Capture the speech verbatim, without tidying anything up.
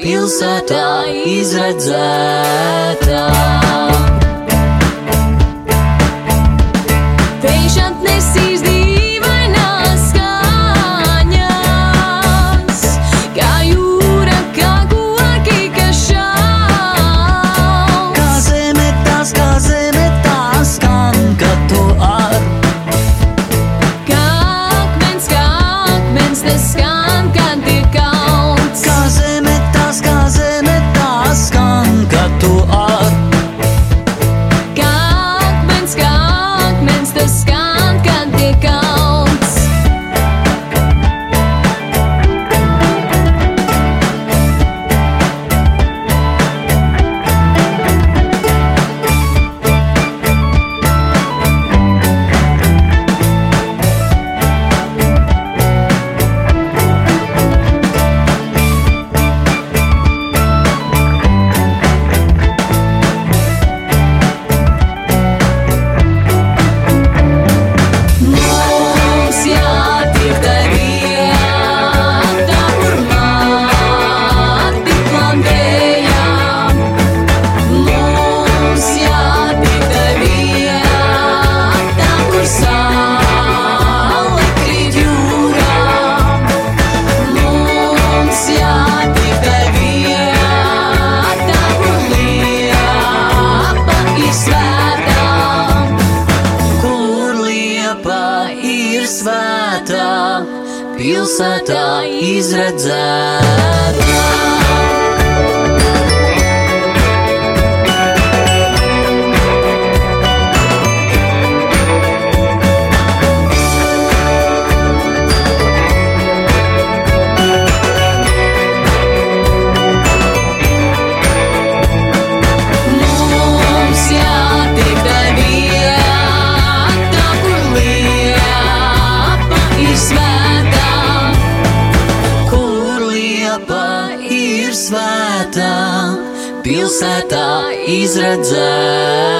pilsētā izredzētā. Teišat nesīs dīvainās skaņas, kā jūra, kā koki, kas šauc. Kā zeme tās, kā zeme tās skan, kad tu ar. Kā akmens, kā akmens, tas skan, kad tiek kauts. Kā zeme tās, kā zeme tās skan, kad tu ar. Kā akmens, kā akmens, tas skan, kad tiek kauts. Mums jātiek tai vietā, kur māti plantējām. Mums jātiek tai vietā, kur saule krīt jūrā. Mums jātiek tai vietā, kur liepa ir svētā. Kur liepa ir svētā, pilsētā izredzētā. Mums jātiek tai vietā, kur liepa ir svētā. Kur liepa ir svētā, pilsētā izredzētā.